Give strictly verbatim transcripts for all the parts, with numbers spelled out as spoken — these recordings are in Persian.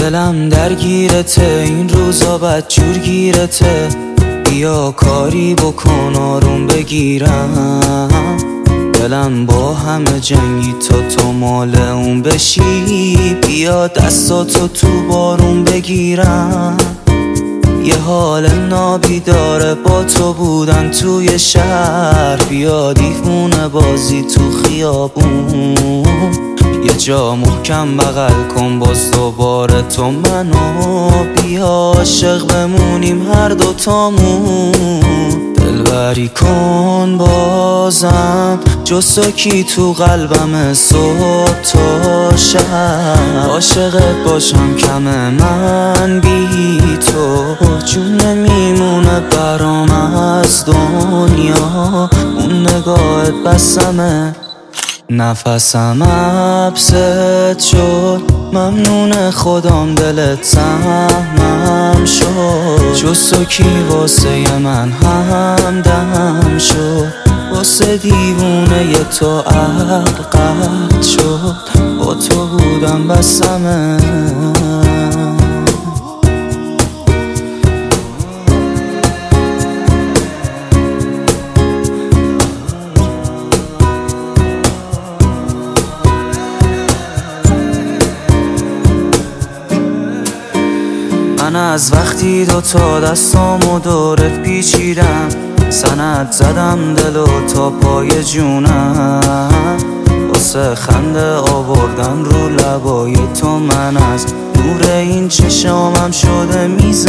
دلم درگیرته، این روزا بد جور گیرته. بیا کاری بکن آروم بگیرم، دلم با همه جنگی تا تو مال اون بشی. بیا دستاتو تو بارون بگیرم، یه حال نابی داره با تو بودن توی شهر. بیا دیوونه بازی تو خیابون، یه جا محکم بغل کن باز دوباره تو منو. بیا عاشق بمونیم هر دوتامون، دلبری کن بازم جز تو کی تو قلبم صبح تا شب. عاشقت باشم کمه من بی تو، جون نمیمونه برام از دنیا. اون نگاهت بسمه نفسم حبست شد، ممنون خدام دلت سهمم شد. جز تو کی واسه من همدم شد، واسه دیوونه ی تو عقل قطع شد. با تو بودم بسمه من از وقتی دوتا دستامو دورت پیچیدم، سند زدم دلو تا پای جونم. واسه خنده آوردم رو لبای تو، من از نور این چشامم شده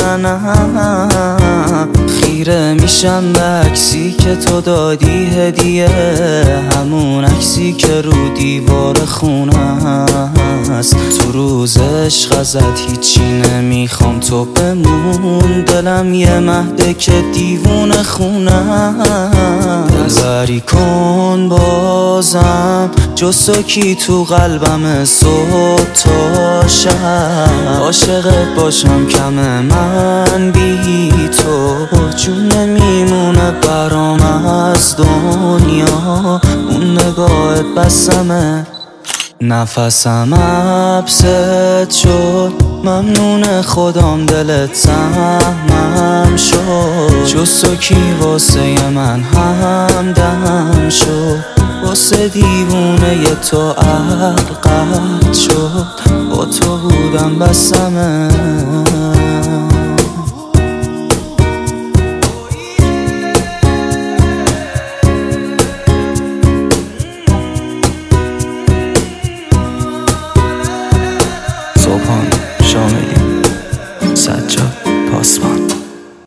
میزنم. خیره میشم به عکسی که تو دادی هدیه، همون عکسی که رو دیوار خونه است. تو روز عشق ازت هیچی نمیخوام تو بمون، دلم یه مهده که دیوونه خونه. دلبری کن بازم جز تو کی تو قلبم صبح تا شب. عاشقت باشم کمه من بی تو، جون نمیمونه برام از دنیا. اون نگاهت بسمه نفسم حبست شد، ممنون خدام دلت سهمم شد. جز تو کی واسه من همدم شد، واسه دیوونه ی تو عقل قطع شد. با تو بودم بسمه